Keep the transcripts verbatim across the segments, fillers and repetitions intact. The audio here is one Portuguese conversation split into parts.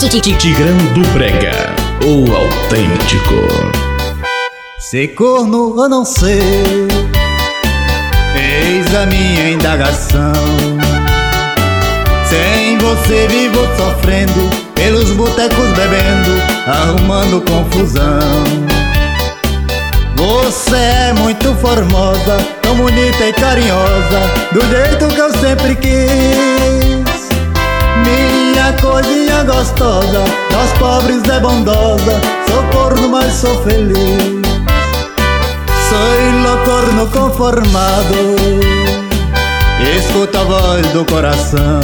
Tigrão do Brega, o autêntico. Ser corno ou não ser, eis a minha indagação. Sem você vivo sofrendo, pelos botecos bebendo, arrumando confusão. Você é muito formosa, tão bonita e carinhosa, do jeito que eu sempre quis. Minha coisinha gostosa, nós pobres é bondosa, sou corno mas sou feliz. Sou loucorno conformado, escuta a voz do coração.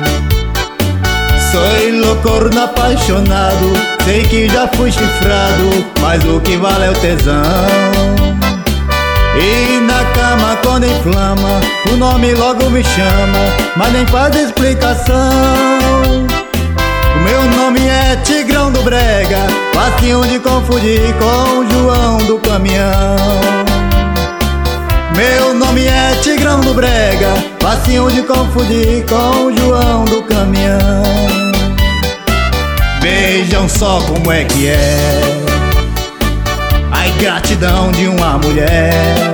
Sou loucorno apaixonado, sei que já fui chifrado, mas o que vale é o tesão. E na cama quando inflama, o nome logo me chama, mas nem faz explicação. O meu nome é Tigrão do Brega, facinho de confundir com o João do Caminhão. Meu nome é Tigrão do Brega, facinho de confundir com o João do Caminhão. Vejam só como é que é a ingratidão de uma mulher.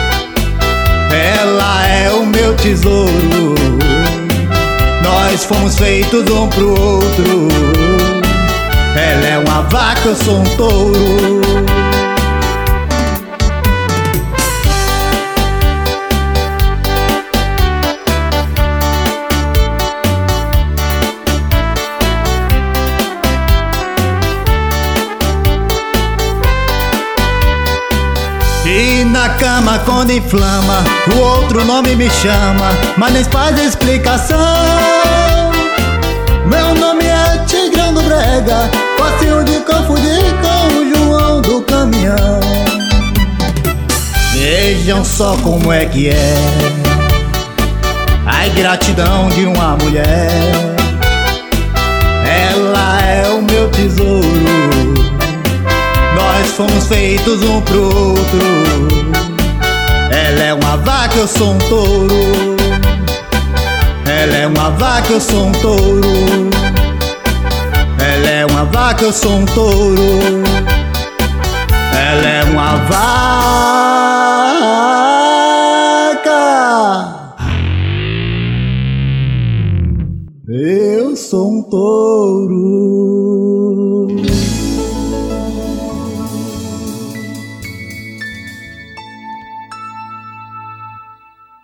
Ela é o meu tesouro, nós fomos feitos um pro outro. Ela é uma vaca, eu sou um touro. E na cama quando inflama, o outro nome me chama, mas nem faz explicação. Meu nome é Tigrão do Brega, facinho de confundir com o João do Caminhão. Vejam só como é que é a ingratidão de uma mulher. Ela é o meu tesouro, nós fomos feitos um pro outro. Ela é uma vaca, eu sou um touro. Ela é uma vaca, eu sou um touro. Ela é uma vaca, eu sou um touro.